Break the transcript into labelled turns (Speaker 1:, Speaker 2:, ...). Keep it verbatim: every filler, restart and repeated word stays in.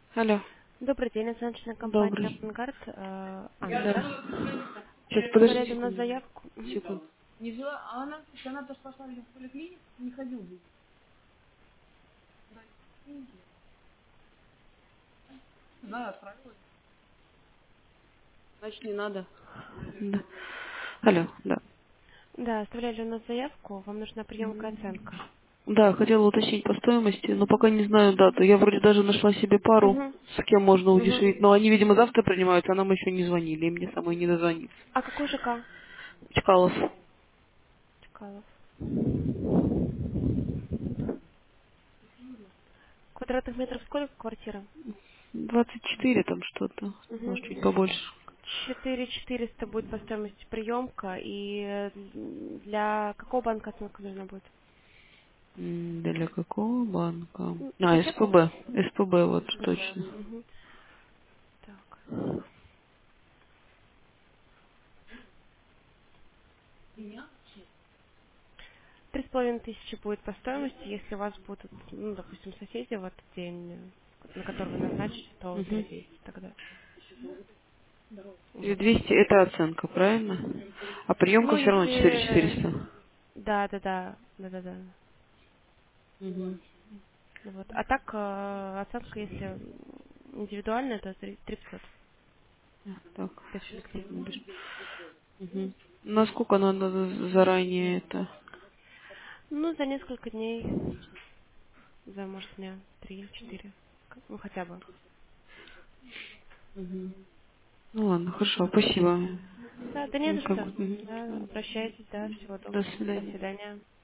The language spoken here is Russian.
Speaker 1: Алло.
Speaker 2: Добрый день, оценочная компания
Speaker 1: Добрый.
Speaker 2: «Авангард». э, Анна, да?
Speaker 1: Да. Сейчас, подожди
Speaker 2: Оставляли у нас
Speaker 1: секунду.
Speaker 2: заявку. Мгм.
Speaker 1: Секунду. Не взяла, а она, если она тоже пошла в поликлинику, не ходил бы. Да, отправила. Значит, не надо. Да. Алло, да.
Speaker 2: Да, оставляли у нас заявку. Вам нужна приемка и
Speaker 1: Мгм.
Speaker 2: оценка.
Speaker 1: Да, хотела уточнить по стоимости, но пока не знаю дату. Я вроде даже нашла себе пару,
Speaker 2: Угу.
Speaker 1: с кем можно
Speaker 2: Угу.
Speaker 1: удешевить, но они, видимо, завтра принимаются, а нам еще не звонили, и мне самой не дозвониться.
Speaker 2: А какой ЖК?
Speaker 1: Чкалов.
Speaker 2: Чкалов. Квадратных метров сколько квартира?
Speaker 1: двадцать четыре там что-то, может,
Speaker 2: Угу.
Speaker 1: чуть побольше.
Speaker 2: четыре четыреста будет по стоимости приемка. И э, для какого банка оценка нужна будет?
Speaker 1: М, Для какого банка?
Speaker 2: М,
Speaker 1: А,
Speaker 2: Ипотеку?
Speaker 1: СПБ. СПБ, вот,
Speaker 2: СПБ.
Speaker 1: точно.
Speaker 2: Угу. Так. Три с половиной тысячи будет по стоимости. Если у вас будут, ну, допустим, соседи в этот день, э, на который вы назначите, то две
Speaker 1: Угу.
Speaker 2: двести тогда. Вот.
Speaker 1: двести это оценка, правильно? А приемка
Speaker 2: Ну,
Speaker 1: все равно четыре
Speaker 2: если...
Speaker 1: четыреста.
Speaker 2: Да, да, да, да, да, да.
Speaker 1: Угу.
Speaker 2: Вот. А так, э, оценка, если индивидуальная, то три пятьсот.
Speaker 1: Так,
Speaker 2: Без коллектива.
Speaker 1: секундочку. Угу. Насколько надо заранее это?
Speaker 2: Ну, за несколько дней, за, может, дня три-четыре. Ну, хотя бы.
Speaker 1: Угу. Ну ладно, хорошо, спасибо.
Speaker 2: Да, да не
Speaker 1: Ну,
Speaker 2: за
Speaker 1: как
Speaker 2: что.
Speaker 1: бы,
Speaker 2: Да,
Speaker 1: мгм.
Speaker 2: обращайтесь, да, всего
Speaker 1: До
Speaker 2: доброго. До
Speaker 1: свидания.
Speaker 2: свидания.